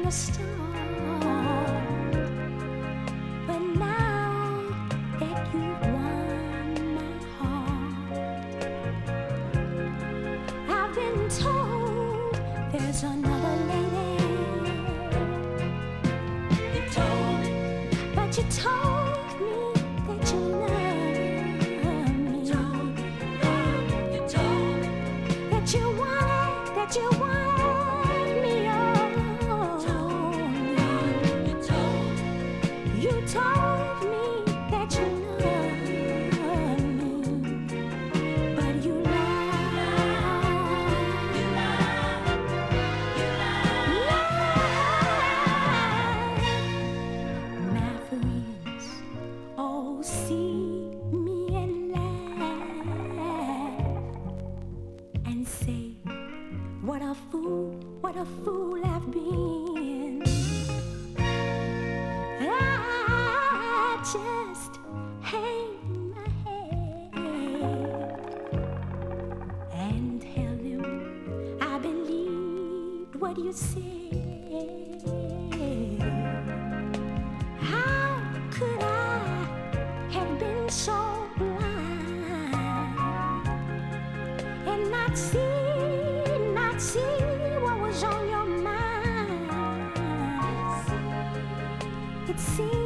the start. But now that you've won my heart, I've been told there's another lady. You told me, but you told me that you love me. You told me that you wanted me. You told me that you love me, but you my friends all see me and laugh and say, what a fool I've been. I just hang my head and tell them I believed what you said. How could I have been so blind and not see what was on your mind? It seems